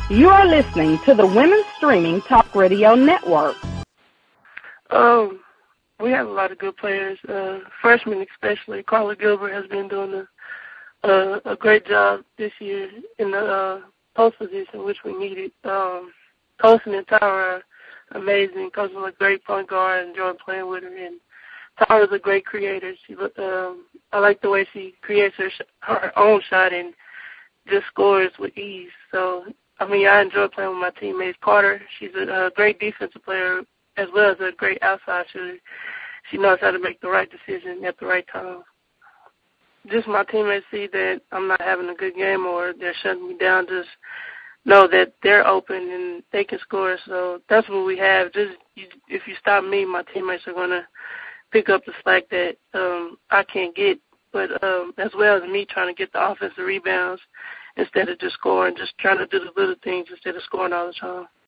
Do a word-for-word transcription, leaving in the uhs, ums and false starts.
You are listening to the Women's Streaming Talk Radio Network. Um, we have a lot of good players. Uh, freshmen especially. Carla Gilbert has been doing a, a, a great job this year in the uh, post position, which we needed. Um, Tosin and Tyra are amazing. Tosin's a great point guard. I enjoy playing with her. And Tyra's a great creator. She, um, I like the way she creates her, her own shot and just scores with ease. So, I mean, I enjoy playing with my teammates. Carter, she's a, a great defensive player as well as a great outside shooter. She knows how to make the right decision at the right time. Just my teammates see that I'm not having a good game or they're shutting me down, just know that they're open and they can score. So that's what we have. Just you, if you stop me, my teammates are going to pick up the slack that um, I can't get, but um, as well as me trying to get the offensive rebounds instead of just scoring, just trying to do the little things instead of scoring all the time.